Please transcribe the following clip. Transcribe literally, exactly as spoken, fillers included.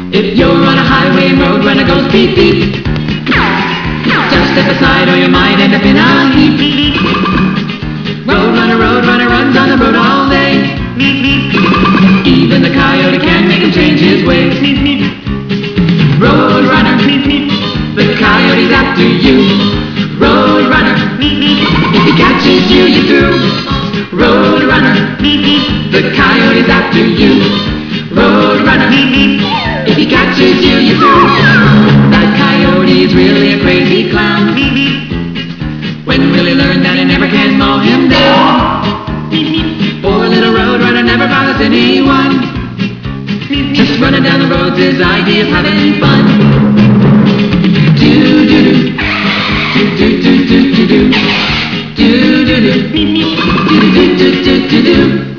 If you're on a highway and Roadrunner goes beep beep, just step aside or you might end up in a heap. Roadrunner, Roadrunner runs on the road all day. Even the coyote can't make him change his ways. Roadrunner, the coyote's after you. Roadrunner, if he catches you, you're through. Roadrunner, the coyote's after you. Roadrunner, if he catches you, you're through. That coyote is really a crazy clown. When Willie learned that he never can mow him down. Poor little Roadrunner never bothers anyone. Just running down the roads, his idea's having fun. Do do do, do do do do do do, do do do, do do do do do do.